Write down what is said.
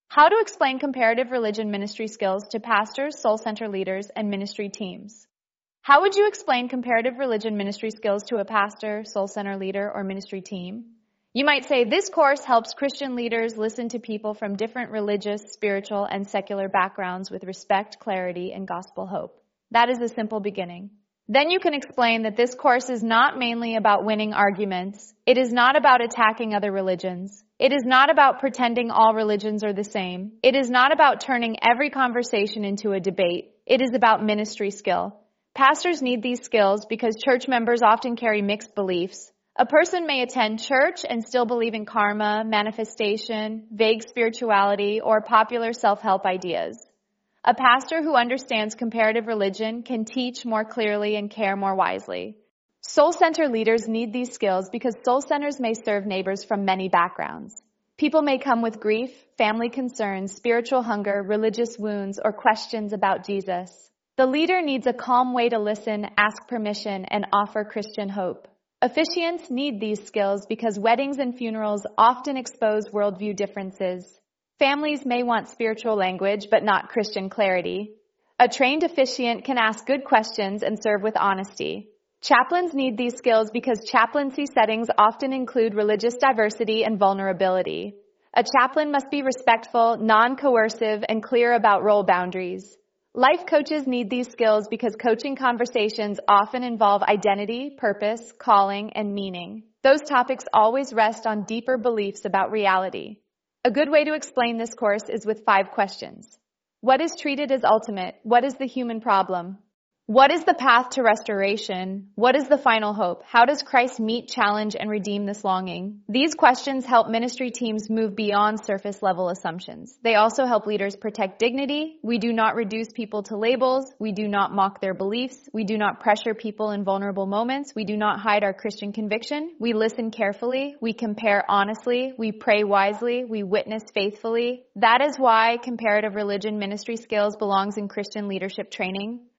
How to explain comparative religion ministry skills to pastors, soul center leaders, and ministry teams. How would you explain comparative religion ministry skills to a pastor, soul center leader, or ministry team? You might say, this course helps Christian leaders listen to people from different religious, spiritual, and secular backgrounds with respect, clarity, and gospel hope. That is a simple beginning. Then you can explain that this course is not mainly about winning arguments. It is not about attacking other religions. It is not about pretending all religions are the same. It is not about turning every conversation into a debate. It is about ministry skill. Pastors need these skills because church members often carry mixed beliefs. A person may attend church and still believe in karma, manifestation, vague spirituality, or popular self-help ideas. A pastor who understands comparative religion can teach more clearly and care more wisely. Soul center leaders need these skills because soul centers may serve neighbors from many backgrounds. People may come with grief, family concerns, spiritual hunger, religious wounds, or questions about Jesus. The leader needs a calm way to listen, ask permission, and offer Christian hope. Officiants need these skills because weddings and funerals often expose worldview differences. Families may want spiritual language, but not Christian clarity. A trained officiant can ask good questions and serve with honesty. Chaplains need these skills because chaplaincy settings often include religious diversity and vulnerability. A chaplain must be respectful, non-coercive, and clear about role boundaries. Life coaches need these skills because coaching conversations often involve identity, purpose, calling, and meaning. Those topics always rest on deeper beliefs about reality. A good way to explain this course is with 5 questions. What is treated as ultimate? What is the human problem? What is the path to restoration? What is the final hope? How does Christ meet, challenge, and redeem this longing? These questions help ministry teams move beyond surface-level assumptions. They also help leaders protect dignity. We do not reduce people to labels. We do not mock their beliefs. We do not pressure people in vulnerable moments. We do not hide our Christian conviction. We listen carefully. We compare honestly. We pray wisely. We witness faithfully. That is why comparative religion ministry skills belongs in Christian leadership training.